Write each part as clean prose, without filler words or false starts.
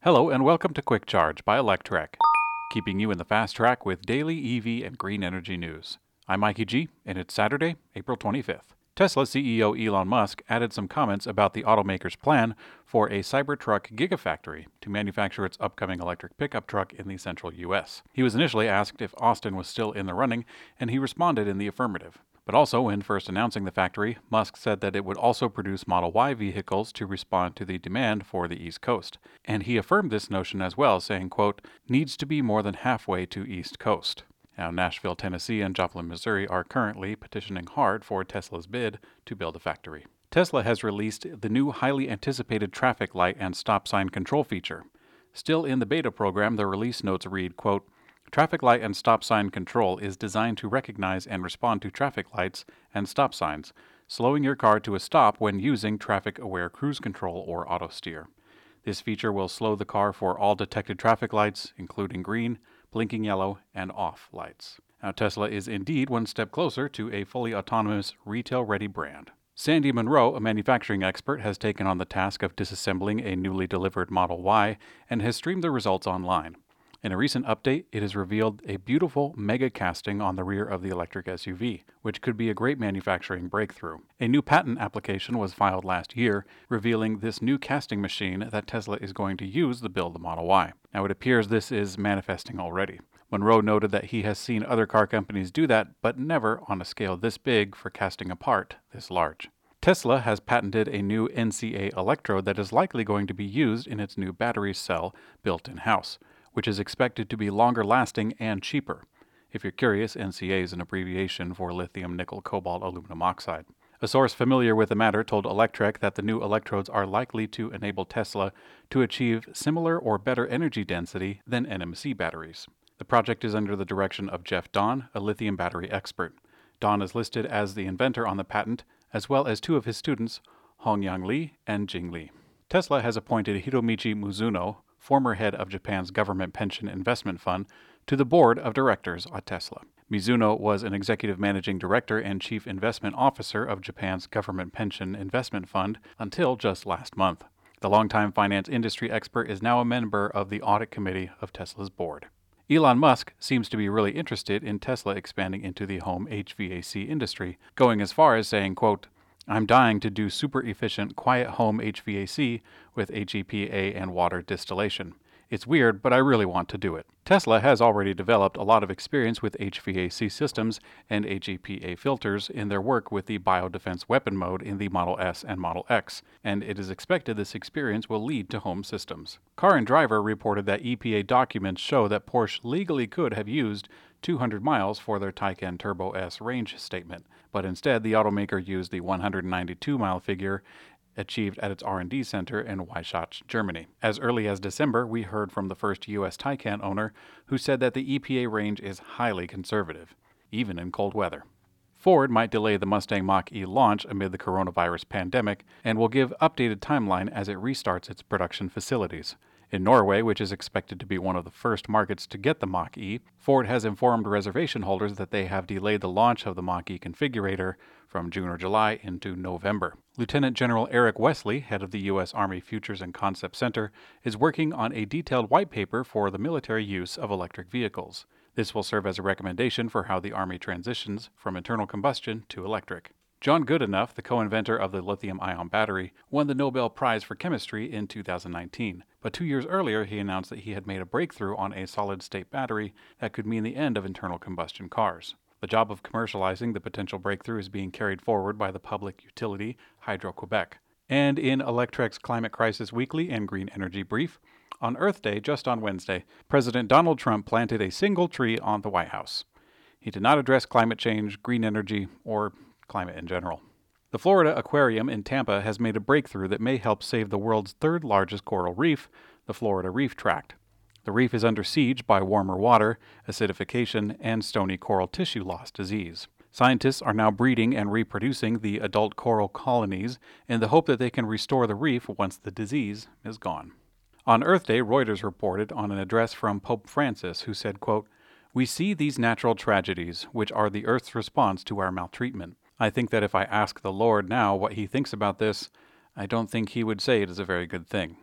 Hello and welcome to Quick Charge by Electrek, keeping you in the fast track with daily EV and green energy news. I'm Mikey G, and it's Saturday, April 25th. Tesla CEO Elon Musk added some comments about the automaker's plan for a Cybertruck Gigafactory to manufacture its upcoming electric pickup truck in the central U.S. He was initially asked if Austin was still in the running, and he responded in the affirmative. But also, when first announcing the factory, Musk said that it would also produce Model Y vehicles to respond to the demand for the East Coast. And he affirmed this notion as well, saying, quote, needs to be more than halfway to East Coast. Now, Nashville, Tennessee and Joplin, Missouri are currently petitioning hard for Tesla's bid to build a factory. Tesla has released the new highly anticipated traffic light and stop sign control feature. Still in the beta program, the release notes read, quote, traffic light and stop sign control is designed to recognize and respond to traffic lights and stop signs, slowing your car to a stop when using traffic-aware cruise control or auto steer. This feature will slow the car for all detected traffic lights, including green, blinking yellow, and off lights. Now, Tesla is indeed one step closer to a fully autonomous, retail-ready brand. Sandy Monroe, a manufacturing expert, has taken on the task of disassembling a newly delivered Model Y and has streamed the results online. In a recent update, it has revealed a beautiful mega casting on the rear of the electric SUV, which could be a great manufacturing breakthrough. A new patent application was filed last year, revealing this new casting machine that Tesla is going to use to build the Model Y. Now, it appears this is manifesting already. Monroe noted that he has seen other car companies do that, but never on a scale this big for casting a part this large. Tesla has patented a new NCA electrode that is likely going to be used in its new battery cell built in-house, which is expected to be longer lasting and cheaper. If you're curious, NCA is an abbreviation for lithium nickel cobalt aluminum oxide. A source familiar with the matter told Electrek that the new electrodes are likely to enable Tesla to achieve similar or better energy density than NMC batteries. The project is under the direction of Jeff Dahn, a lithium battery expert. Dahn is listed as the inventor on the patent, as well as two of his students, Hongyang Lee and Jing Li. Tesla has appointed Hiromichi Mizuno, former head of Japan's government pension investment fund, to the board of directors at Tesla. Mizuno was an executive managing director and chief investment officer of Japan's government pension investment fund until just last month. The longtime finance industry expert is now a member of the audit committee of Tesla's board. Elon Musk seems to be really interested in Tesla expanding into the home HVAC industry, going as far as saying, quote, I'm dying to do super efficient, quiet home HVAC with HEPA and water distillation. It's weird, but I really want to do it. Tesla has already developed a lot of experience with HVAC systems and HEPA filters in their work with the biodefense weapon mode in the Model S and Model X, and it is expected this experience will lead to home systems. Car and Driver reported that EPA documents show that Porsche legally could have used 200 miles for their Taycan Turbo S range statement, but instead the automaker used the 192-mile figure achieved at its R&D center in Weissach, Germany. As early as December, we heard from the first U.S. Taycan owner who said that the EPA range is highly conservative, even in cold weather. Ford might delay the Mustang Mach-E launch amid the coronavirus pandemic and will give updated timeline as it restarts its production facilities. In Norway, which is expected to be one of the first markets to get the Mach-E, Ford has informed reservation holders that they have delayed the launch of the Mach-E configurator from June or July into November. Lieutenant General Eric Wesley, head of the U.S. Army Futures and Concept Center, is working on a detailed white paper for the military use of electric vehicles. This will serve as a recommendation for how the Army transitions from internal combustion to electric. John Goodenough, the co-inventor of the lithium-ion battery, won the Nobel Prize for Chemistry in 2019. But 2 years earlier, he announced that he had made a breakthrough on a solid-state battery that could mean the end of internal combustion cars. The job of commercializing the potential breakthrough is being carried forward by the public utility Hydro-Quebec. And in Electrek's Climate Crisis Weekly and Green Energy Brief, on Earth Day, just on Wednesday, President Donald Trump planted a single tree on the White House. He did not address climate change, green energy, or climate in general. The Florida Aquarium in Tampa has made a breakthrough that may help save the world's third largest coral reef, the Florida Reef Tract. The reef is under siege by warmer water, acidification, and stony coral tissue loss disease. Scientists are now breeding and reproducing the adult coral colonies in the hope that they can restore the reef once the disease is gone. On Earth Day, Reuters reported on an address from Pope Francis, who said, quote, we see these natural tragedies, which are the Earth's response to our maltreatment. I think that if I ask the Lord now what he thinks about this, I don't think he would say it is a very good thing.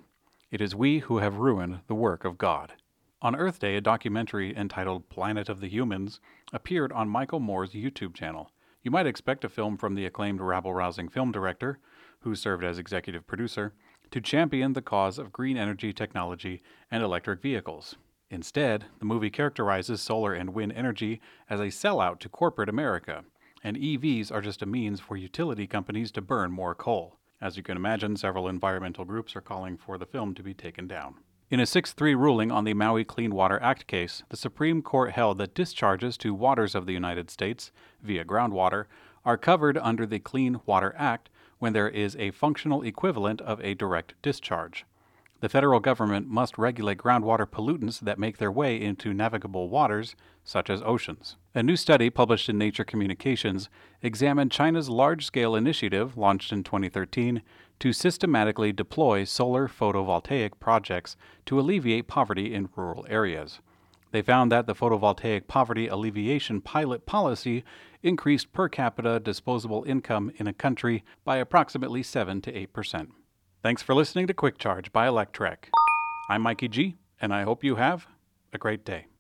It is we who have ruined the work of God. On Earth Day, a documentary entitled Planet of the Humans appeared on Michael Moore's YouTube channel. You might expect a film from the acclaimed rabble-rousing film director, who served as executive producer, to champion the cause of green energy technology and electric vehicles. Instead, the movie characterizes solar and wind energy as a sellout to corporate America, and EVs are just a means for utility companies to burn more coal. As you can imagine, several environmental groups are calling for the film to be taken down. In a 6-3 ruling on the Maui Clean Water Act case, the Supreme Court held that discharges to waters of the United States, via groundwater, are covered under the Clean Water Act when there is a functional equivalent of a direct discharge. The federal government must regulate groundwater pollutants that make their way into navigable waters, such as oceans. A new study published in Nature Communications examined China's large-scale initiative, launched in 2013, to systematically deploy solar photovoltaic projects to alleviate poverty in rural areas. They found that the photovoltaic poverty alleviation pilot policy increased per capita disposable income in a country by approximately 7 to 8%. Thanks for listening to Quick Charge by Electrek. I'm Mikey G, and I hope you have a great day.